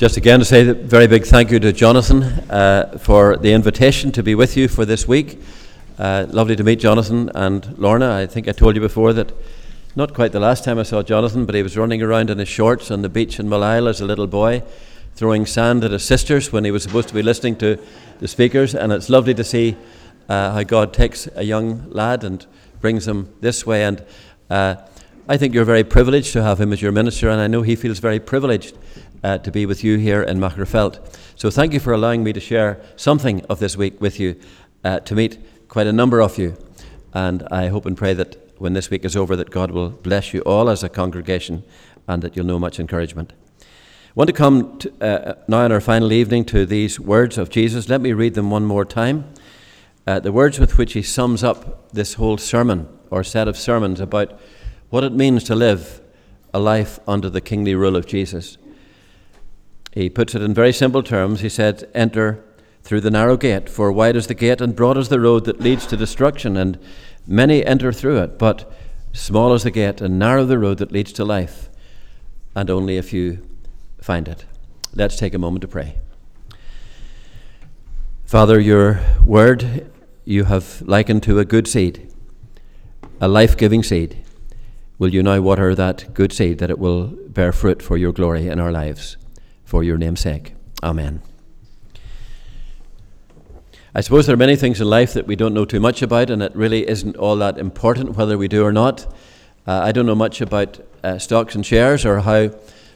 Just again to say a very big thank you to Jonathan for the invitation to be with you for this week. Lovely to meet Jonathan and Lorna. I think I told you before that not quite the last time I saw Jonathan, but he was running around in his shorts on the beach in Mile as a little boy, throwing sand at his sisters when he was supposed to be listening to the speakers. And it's lovely to see how God takes a young lad and brings him this way. And I think you're very privileged to have him as your minister, and I know he feels very privileged to be with you here in Magherafelt. So thank you for allowing me to share something of this week with you, to meet quite a number of you. And I hope and pray that when this week is over that God will bless you all as a congregation and that you'll know much encouragement. I want to come now in our final evening to these words of Jesus. Let me read them one more time. The words with which he sums up this whole sermon or set of sermons about what it means to live a life under the kingly rule of Jesus. He puts it in very simple terms. He said, "Enter through the narrow gate, for wide is the gate and broad is the road that leads to destruction, and many enter through it. But small is the gate and narrow the road that leads to life, and only a few find it." Let's take a moment to pray. Father, your word you have likened to a good seed, a life-giving seed. Will you now water that good seed that it will bear fruit for your glory in our lives? For your name's sake. Amen. I suppose there are many things in life that we don't know too much about, and it really isn't all that important whether we do or not. I don't know much about stocks and shares or how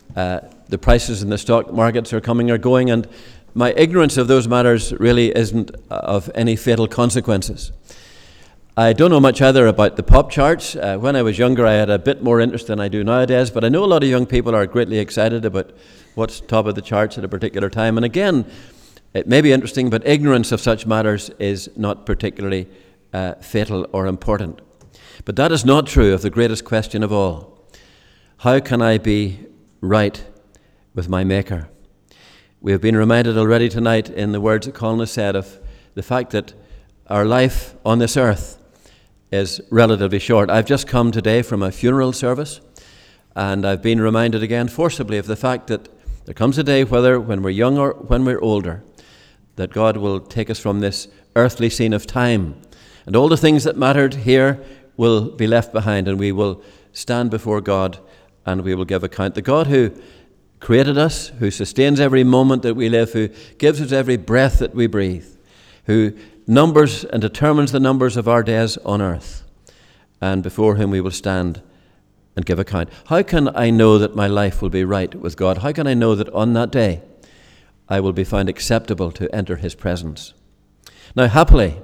the prices in the stock markets are coming or going, and my ignorance of those matters really isn't of any fatal consequences. I don't know much either about the pop charts. When I was younger, I had a bit more interest than I do nowadays, but I know a lot of young people are greatly excited about what's top of the charts at a particular time. And again, it may be interesting, but ignorance of such matters is not particularly fatal or important. But that is not true of the greatest question of all. How can I be right with my Maker? We have been reminded already tonight in the words that Colin has said of the fact that our life on this earth is relatively short. I've just come today from a funeral service, and I've been reminded again forcibly of the fact that there comes a day, whether when we're young or when we're older, that God will take us from this earthly scene of time, and all the things that mattered here will be left behind, and we will stand before God and we will give account. The God who created us, who sustains every moment that we live, who gives us every breath that we breathe, who numbers and determines the numbers of our days on earth, and before whom we will stand and give account. How can I know that my life will be right with God? How can I know that on that day I will be found acceptable to enter his presence? Now, happily,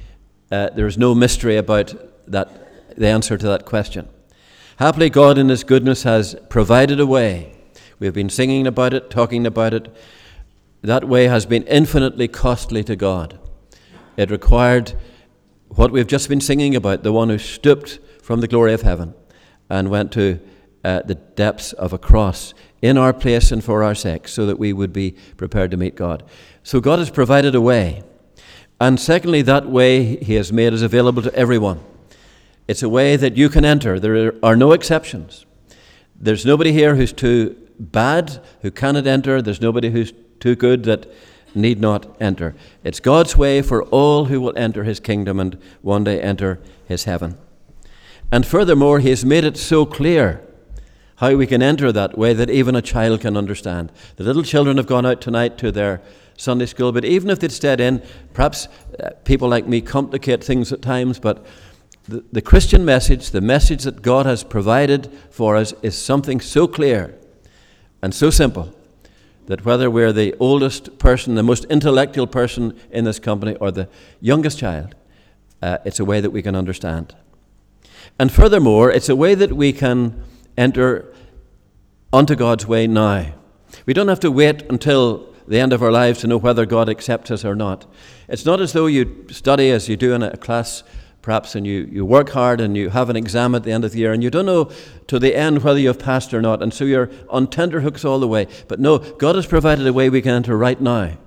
there is no mystery about the answer to that question. Happily, God in his goodness has provided a way. We have been singing about it, talking about it. That way has been infinitely costly to God. It required what we've just been singing about, the one who stooped from the glory of heaven and went to the depths of a cross in our place and for our sake, so that we would be prepared to meet God. So God has provided a way. And secondly, that way he has made is available to everyone. It's a way that you can enter. There are no exceptions. There's nobody here who's too bad, who cannot enter. There's nobody who's too good that need not enter. It's God's way for all who will enter his kingdom and one day enter his heaven. And furthermore, he has made it so clear how we can enter that way that even a child can understand. The little children have gone out tonight to their Sunday school, but even if they'd stayed in, perhaps people like me complicate things at times, but the Christian message, the message that God has provided for us, is something so clear and so simple that whether we're the oldest person, the most intellectual person in this company, or the youngest child, it's a way that we can understand. And furthermore, it's a way that we can enter onto God's way now. We don't have to wait until the end of our lives to know whether God accepts us or not. It's not as though you study as you do in a class, perhaps, and you work hard and you have an exam at the end of the year and you don't know to the end whether you have passed or not, and so you're on tenterhooks all the way. But no, God has provided a way we can enter right now.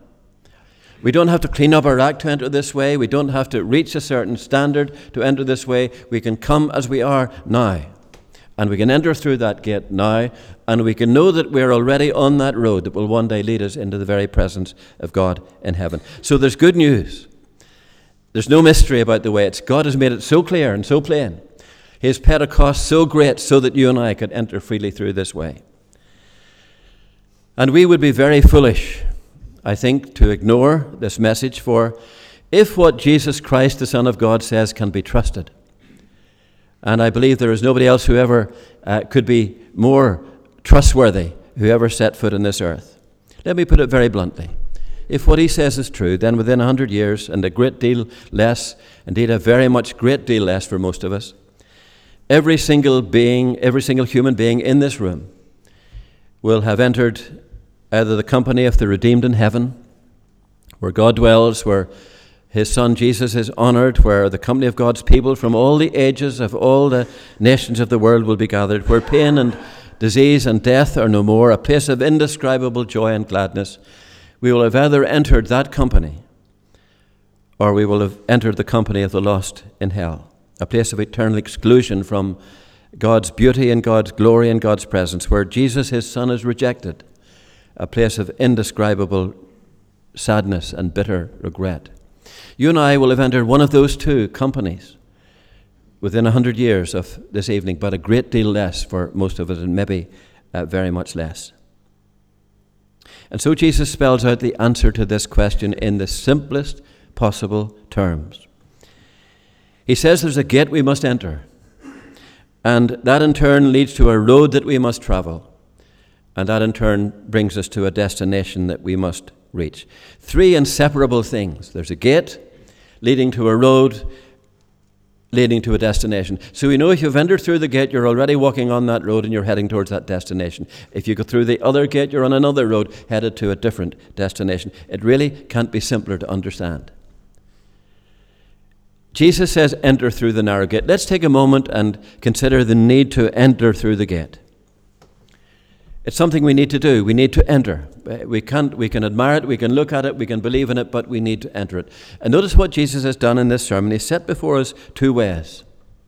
We don't have to clean up our act to enter this way. We don't have to reach a certain standard to enter this way. We can come as we are now, and we can enter through that gate now, and we can know that we're already on that road that will one day lead us into the very presence of God in heaven. So there's good news. There's no mystery about the way. God has made it so clear and so plain. He has paid a cost so great so that you and I could enter freely through this way. And we would be very foolish, I think, to ignore this message, for if what Jesus Christ, the Son of God, says can be trusted, and I believe there is nobody else who ever could be more trustworthy who ever set foot on this earth. Let me put it very bluntly. If what he says is true, then within 100 years, and a great deal less, indeed a very much great deal less for most of us, every single human being in this room will have entered either the company of the redeemed in heaven, where God dwells, where his Son Jesus is honored, where the company of God's people from all the ages of all the nations of the world will be gathered, where pain and disease and death are no more, a place of indescribable joy and gladness. We will have either entered that company, or we will have entered the company of the lost in hell, a place of eternal exclusion from God's beauty and God's glory and God's presence, where Jesus, his Son, is rejected, a place of indescribable sadness and bitter regret. You and I will have entered one of those two companies within 100 years of this evening, but a great deal less for most of us, and maybe very much less. And so Jesus spells out the answer to this question in the simplest possible terms. He says there's a gate we must enter, and that in turn leads to a road that we must travel, and that in turn brings us to a destination that we must reach. Three inseparable things. There's a gate leading to a road, leading to a destination. So we know if you've entered through the gate, you're already walking on that road and you're heading towards that destination. If you go through the other gate, you're on another road headed to a different destination. It really can't be simpler to understand. Jesus says, enter through the narrow gate. Let's take a moment and consider the need to enter through the gate. It's something we need to do. We need to enter. We can admire it, we can look at it, we can believe in it, but we need to enter it. And notice what Jesus has done in this sermon. He set before us two ways.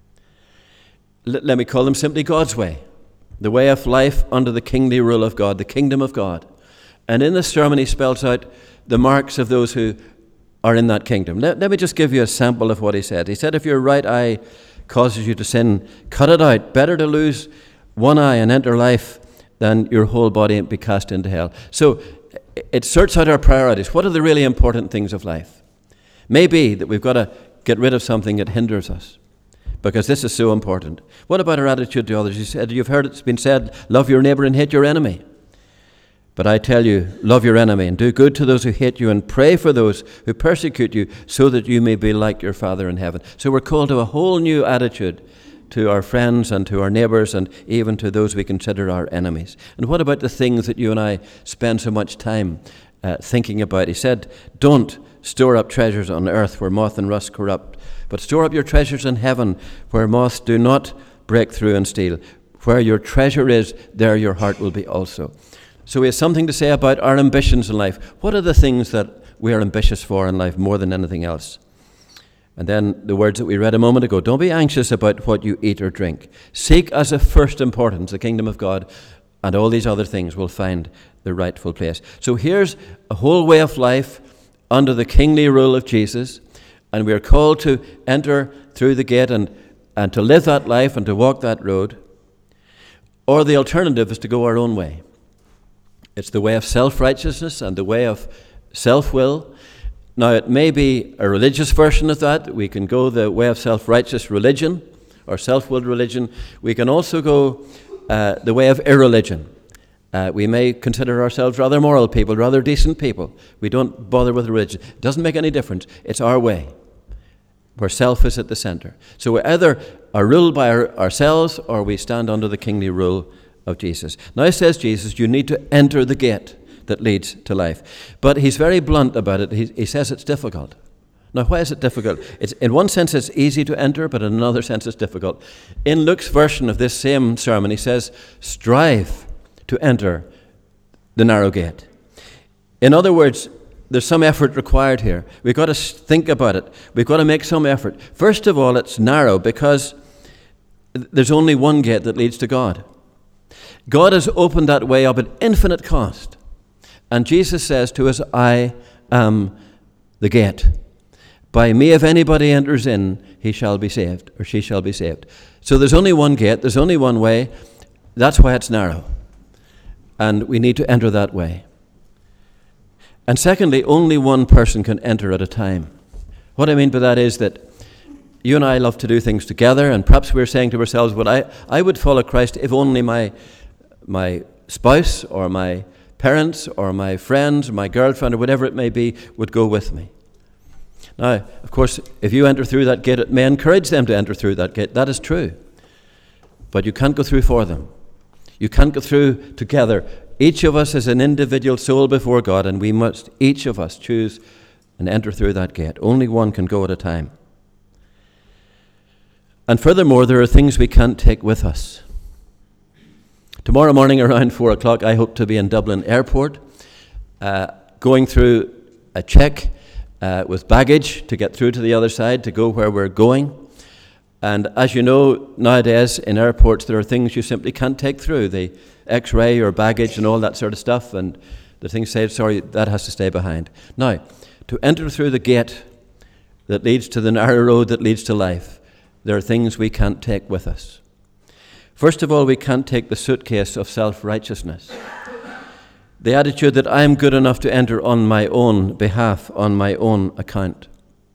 Let me call them simply God's way. The way of life under the kingly rule of God, the kingdom of God. And in this sermon he spells out the marks of those who are in that kingdom. Let me just give you a sample of what he said. He said, if your right eye causes you to sin, cut it out. Better to lose one eye and enter life than your whole body be cast into hell. So it sorts out our priorities. What are the really important things of life? Maybe that we've got to get rid of something that hinders us, because this is so important. What about our attitude to others? He said, you've heard it's been said, love your neighbor and hate your enemy. But I tell you, love your enemy and do good to those who hate you and pray for those who persecute you, so that you may be like your Father in heaven. So we're called to a whole new attitude to our friends and to our neighbours and even to those we consider our enemies. And what about the things that you and I spend so much time thinking about? He said, don't store up treasures on earth where moth and rust corrupt, but store up your treasures in heaven where moths do not break through and steal. Where your treasure is, there your heart will be also. So he has something to say about our ambitions in life. What are the things that we are ambitious for in life more than anything else? And then the words that we read a moment ago, don't be anxious about what you eat or drink. Seek as of first importance the kingdom of God, and all these other things will find their rightful place. So here's a whole way of life under the kingly rule of Jesus, and we are called to enter through the gate and to live that life and to walk that road. Or the alternative is to go our own way. It's the way of self-righteousness and the way of self-will. Now, it may be a religious version of that. We can go the way of self-righteous religion or self-willed religion. We can also go the way of irreligion. We may consider ourselves rather moral people, rather decent people. We don't bother with religion. It doesn't make any difference. It's our way, where self is at the center. So we either are ruled by ourselves, or we stand under the kingly rule of Jesus. Now, says Jesus, you need to enter the gate that leads to life. But he's very blunt about it. He says it's difficult. Now, why is it difficult? In one sense, it's easy to enter, but in another sense, it's difficult. In Luke's version of this same sermon, he says, strive to enter the narrow gate. In other words, there's some effort required here. We've got to think about it. We've got to make some effort. First of all, it's narrow because there's only one gate that leads to God. God has opened that way up at infinite cost. And Jesus says to us, I am the gate. By me, if anybody enters in, he shall be saved, or she shall be saved. So there's only one gate, there's only one way. That's why it's narrow. And we need to enter that way. And secondly, only one person can enter at a time. What I mean by that is that you and I love to do things together, and perhaps we're saying to ourselves, well, I would follow Christ if only my spouse or my parents or my friends or my girlfriend or whatever it may be would go with me. Now, of course, if you enter through that gate, it may encourage them to enter through that gate. That is true. But you can't go through for them. You can't go through together. Each of us is an individual soul before God, and we must, each of us, choose and enter through that gate. Only one can go at a time. And furthermore, there are things we can't take with us. Tomorrow morning around 4 o'clock, I hope to be in Dublin Airport, going through a check with baggage to get through to the other side, to go where we're going. And as you know, nowadays in airports, there are things you simply can't take through, the X-ray or baggage and all that sort of stuff, and the things say, sorry, that has to stay behind. Now, to enter through the gate that leads to the narrow road that leads to life, there are things we can't take with us. First of all, we can't take the suitcase of self-righteousness. The attitude that I am good enough to enter on my own behalf, on my own account.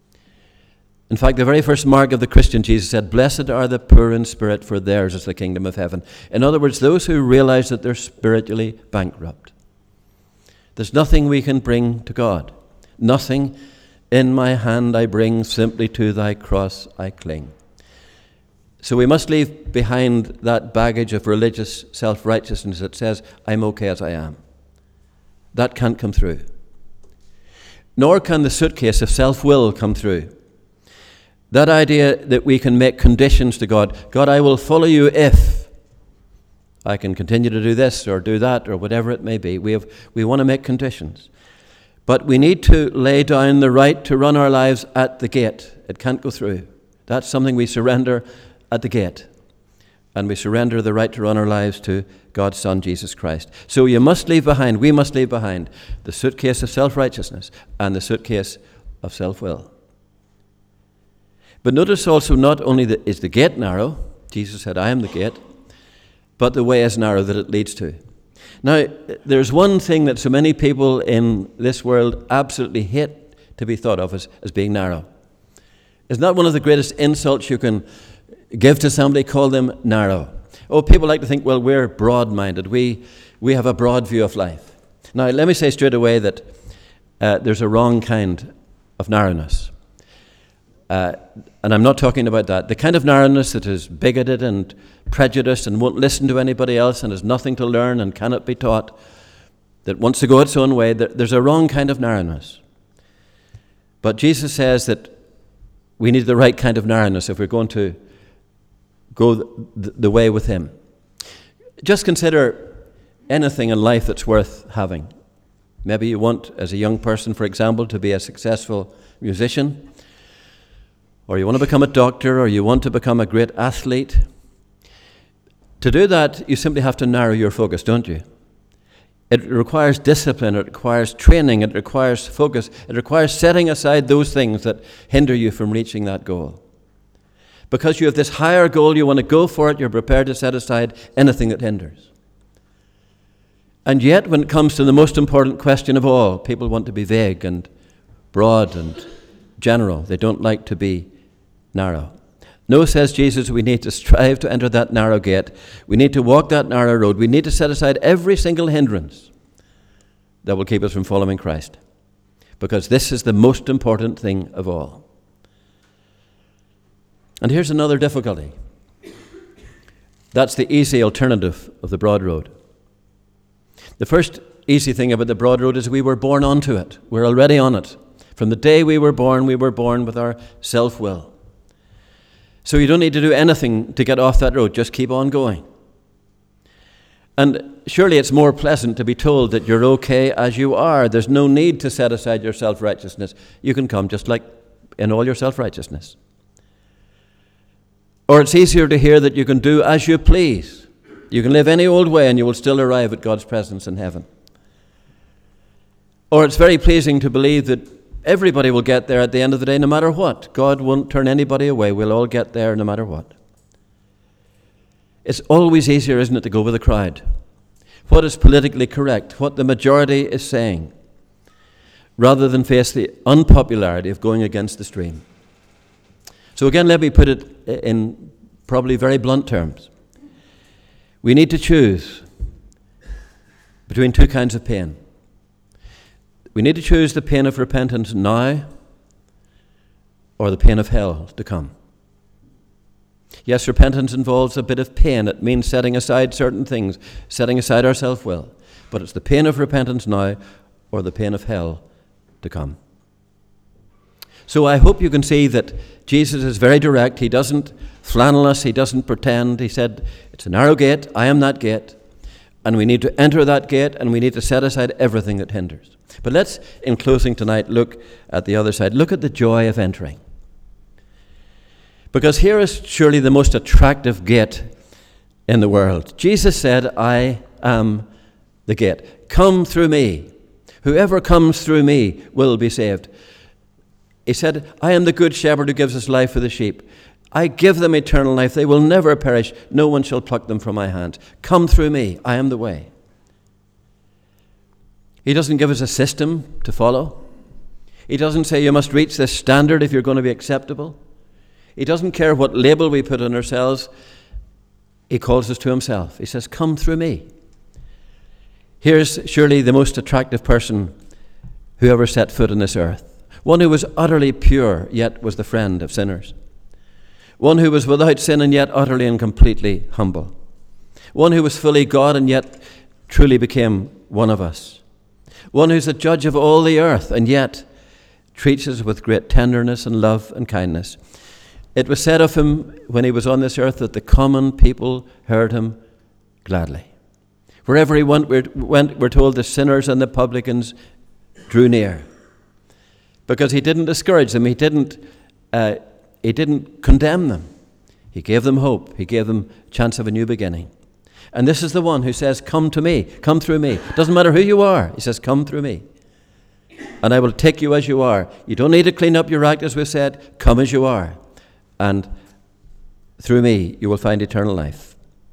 In fact, the very first mark of the Christian, Jesus said, blessed are the poor in spirit, for theirs is the kingdom of heaven. In other words, those who realize that they're spiritually bankrupt. There's nothing we can bring to God. Nothing in my hand I bring, simply to thy cross I cling. So we must leave behind that baggage of religious self-righteousness that says, I'm okay as I am. That can't come through. Nor can the suitcase of self-will come through. That idea that we can make conditions to God. God, I will follow you if I can continue to do this or do that or whatever it may be. We want to make conditions. But we need to lay down the right to run our lives at the gate. It can't go through. That's something we surrender at the gate. And we surrender the right to run our lives to God's Son, Jesus Christ. So we must leave behind the suitcase of self-righteousness and the suitcase of self-will. But notice also, not only is the gate narrow, Jesus said, I am the gate, but the way is narrow that it leads to. Now, there's one thing that so many people in this world absolutely hate to be thought of as being narrow. Isn't that one of the greatest insults you can give to somebody? Call them narrow. Oh, people like to think, well, we're broad-minded. We have a broad view of life. Now, let me say straight away that there's a wrong kind of narrowness. And I'm not talking about that. The kind of narrowness that is bigoted and prejudiced and won't listen to anybody else and has nothing to learn and cannot be taught, that wants to go its own way, there's a wrong kind of narrowness. But Jesus says that we need the right kind of narrowness if we're going to go the way with him. Just consider anything in life that's worth having. Maybe you want, as a young person, for example, to be a successful musician, or you want to become a doctor, or you want to become a great athlete. To do that, you simply have to narrow your focus, don't you? It requires discipline, it requires training, it requires focus, it requires setting aside those things that hinder you from reaching that goal. Because you have this higher goal, you want to go for it, you're prepared to set aside anything that hinders. And yet, when it comes to the most important question of all, people want to be vague and broad and general. They don't like to be narrow. No, says Jesus, we need to strive to enter that narrow gate. We need to walk that narrow road. We need to set aside every single hindrance that will keep us from following Christ. Because this is the most important thing of all. And here's another difficulty. That's the easy alternative of the broad road. The first easy thing about the broad road is we were born onto it. We're already on it. From the day we were born with our self-will. So you don't need to do anything to get off that road. Just keep on going. And surely it's more pleasant to be told that you're okay as you are. There's no need to set aside your self-righteousness. You can come just like in all your self-righteousness. Or it's easier to hear that you can do as you please. You can live any old way and you will still arrive at God's presence in heaven. Or it's very pleasing to believe that everybody will get there at the end of the day no matter what. God won't turn anybody away. We'll all get there no matter what. It's always easier, isn't it, to go with the crowd. What is politically correct, what the majority is saying, rather than face the unpopularity of going against the stream. So again, let me put it in probably very blunt terms. We need to choose between two kinds of pain. We need to choose the pain of repentance now or the pain of hell to come. Yes, repentance involves a bit of pain. It means setting aside certain things, setting aside our self-will. But it's the pain of repentance now or the pain of hell to come. So I hope you can see that Jesus is very direct. He doesn't flannel us. He doesn't pretend. He said, it's a narrow gate. I am that gate. And we need to enter that gate, and we need to set aside everything that hinders. But let's, in closing tonight, look at the other side. Look at the joy of entering. Because here is surely the most attractive gate in the world. Jesus said, I am the gate. Come through me. Whoever comes through me will be saved. He said, I am the good shepherd who gives his life for the sheep. I give them eternal life. They will never perish. No one shall pluck them from my hand. Come through me. I am the way. He doesn't give us a system to follow. He doesn't say you must reach this standard if you're going to be acceptable. He doesn't care what label we put on ourselves. He calls us to himself. He says, come through me. Here's surely the most attractive person who ever set foot on this earth. One who was utterly pure, yet was the friend of sinners. One who was without sin and yet utterly and completely humble. One who was fully God and yet truly became one of us. One who's the judge of all the earth and yet treats us with great tenderness and love and kindness. It was said of him when he was on this earth that the common people heard him gladly. Wherever he went, we're told the sinners and the publicans drew near. Because he didn't discourage them. He didn't condemn them. He gave them hope. He gave them a chance of a new beginning. And this is the one who says, come to me, come through me. Doesn't matter who you are. He says, come through me. And I will take you as you are. You don't need to clean up your act, as we said. Come as you are. And through me, you will find eternal life.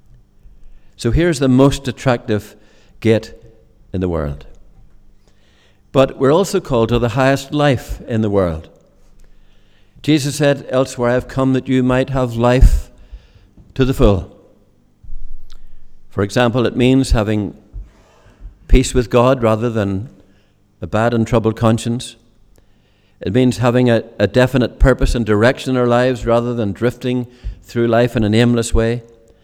So here's the most attractive gate in the world. But we're also called to the highest life in the world. Jesus said elsewhere, I have come that you might have life to the full. For example, it means having peace with God rather than a bad and troubled conscience. It means having a definite purpose and direction in our lives rather than drifting through life in an aimless way.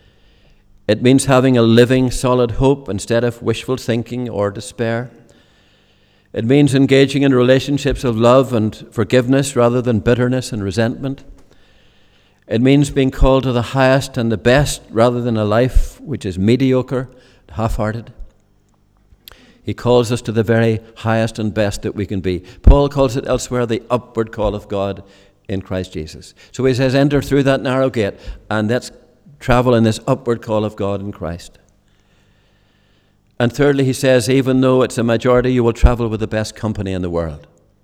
It means having a living, solid hope instead of wishful thinking or despair. It means engaging in relationships of love and forgiveness rather than bitterness and resentment. It means being called to the highest and the best rather than a life which is mediocre, half-hearted. He calls us to the very highest and best that we can be. Paul calls it elsewhere the upward call of God in Christ Jesus. So he says, enter through that narrow gate and let's travel in this upward call of God in Christ. And thirdly, he says, even though it's a majority, you will travel with the best company in the world.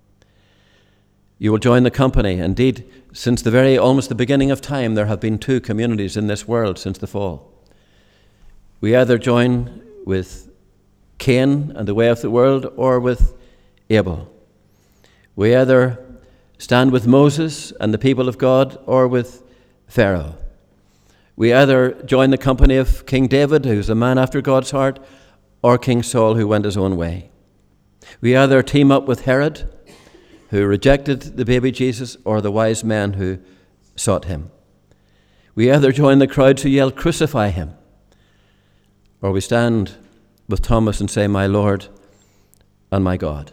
You will join the company. Indeed, since almost the beginning of time, there have been two communities in this world since the fall. We either join with Cain and the way of the world or with Abel. We either stand with Moses and the people of God or with Pharaoh. We either join the company of King David, who's a man after God's heart, or King Saul, who went his own way. We either team up with Herod, who rejected the baby Jesus, or the wise men who sought him. We either join the crowds who yelled, crucify him, or we stand with Thomas and say, my Lord and my God.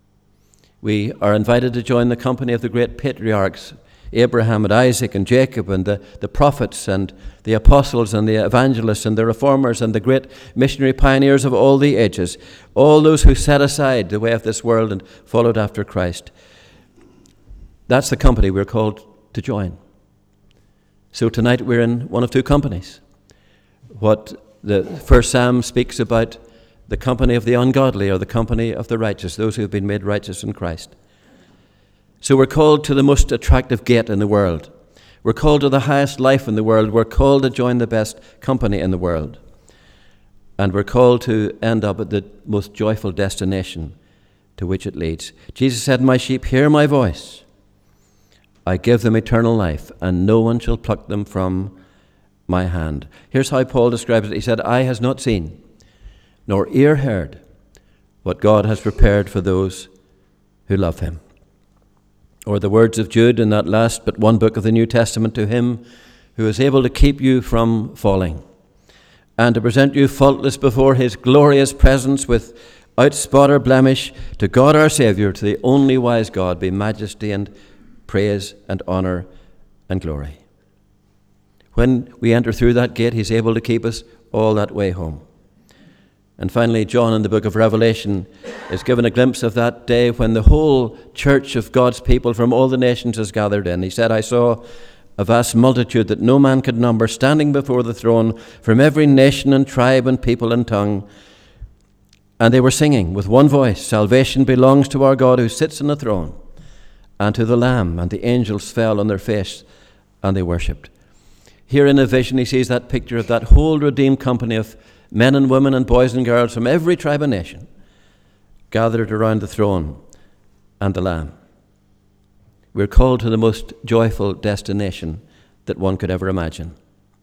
We are invited to join the company of the great patriarchs, Abraham and Isaac and Jacob and the prophets and the apostles and the evangelists and the reformers and the great missionary pioneers of all the ages, all those who set aside the way of this world and followed after Christ. That's the company we're called to join. So tonight we're in one of two companies. What the first Psalm speaks about the company of the ungodly or the company of the righteous, those who have been made righteous in Christ. So we're called to the most attractive gate in the world. We're called to the highest life in the world. We're called to join the best company in the world. And we're called to end up at the most joyful destination to which it leads. Jesus said, "My sheep hear my voice. I give them eternal life, and no one shall pluck them from my hand." Here's how Paul describes it. He said, "Eye has not seen, nor ear heard, what God has prepared for those who love him." Or the words of Jude in that last but one book of the New Testament, "To him who is able to keep you from falling, and to present you faultless before his glorious presence without spot or blemish, to God our Saviour, to the only wise God, be majesty and praise and honour and glory." When we enter through that gate, he's able to keep us all that way home. And finally, John in the book of Revelation is given a glimpse of that day when the whole church of God's people from all the nations is gathered in. He said, "I saw a vast multitude that no man could number, standing before the throne from every nation and tribe and people and tongue. And they were singing with one voice, 'Salvation belongs to our God who sits on the throne, and to the Lamb.' And the angels fell on their face and they worshipped." Here in a vision he sees that picture of that whole redeemed company of men and women and boys and girls from every tribe and nation gathered around the throne and the Lamb. We're called to the most joyful destination that one could ever imagine.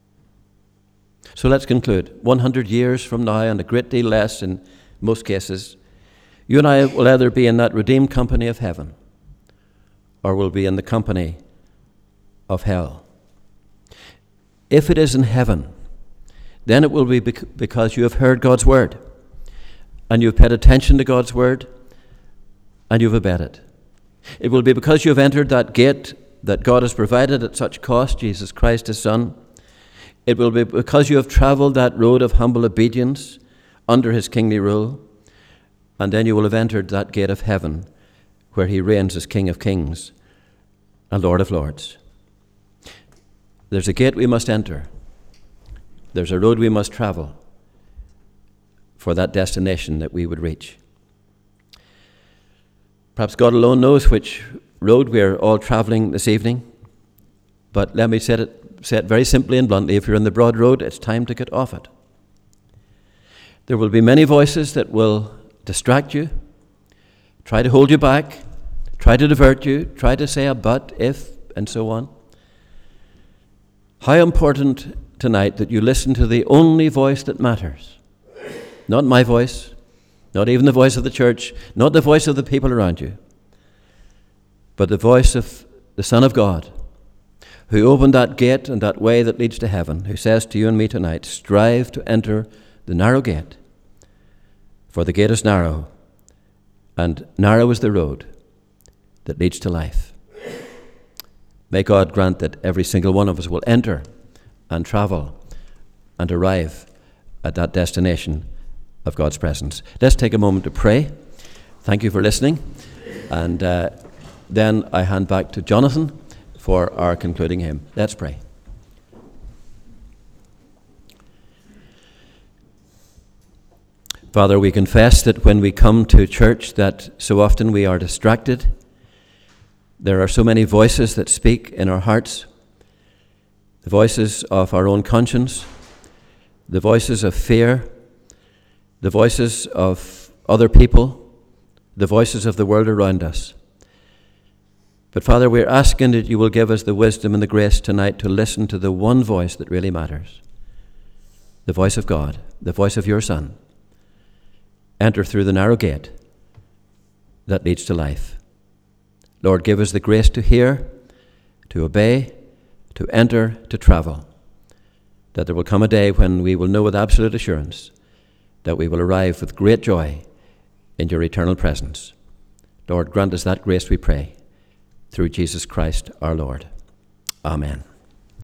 So let's conclude. 100 years from now, and a great deal less in most cases, you and I will either be in that redeemed company of heaven, or we'll be in the company of hell. If it is in heaven, then it will be because you have heard God's word, and you've paid attention to God's word, and you've obeyed it. It will be because you have entered that gate that God has provided at such cost, Jesus Christ his Son. It will be because you have travelled that road of humble obedience under his kingly rule, and then you will have entered that gate of heaven where he reigns as King of kings and Lord of lords. There's a gate we must enter. There's a road we must travel for that destination that we would reach. Perhaps God alone knows which road we're all traveling this evening, but let me say it very simply and bluntly. If you're in the broad road, it's time to get off it. There will be many voices that will distract you, try to hold you back, try to divert you, try to say a but, if, and so on. How important tonight that you listen to the only voice that matters. Not my voice, not even the voice of the church, not the voice of the people around you, but the voice of the Son of God, who opened that gate and that way that leads to heaven, who says to you and me tonight, strive to enter the narrow gate, for the gate is narrow, and narrow is the road that leads to life. May God grant that every single one of us will enter and travel and arrive at that destination of God's presence. Let's take a moment to pray. Thank you for listening. And then I hand back to Jonathan for our concluding hymn. Let's pray. Father, we confess that when we come to church that so often we are distracted. There are so many voices that speak in our hearts, the voices of our own conscience, the voices of fear, the voices of other people, the voices of the world around us. But Father, we're asking that you will give us the wisdom and the grace tonight to listen to the one voice that really matters, the voice of God, the voice of your Son. Enter through the narrow gate that leads to life. Lord, give us the grace to hear, to obey, to enter, to travel, that there will come a day when we will know with absolute assurance that we will arrive with great joy in your eternal presence. Lord, grant us that grace, we pray, through Jesus Christ our Lord. Amen.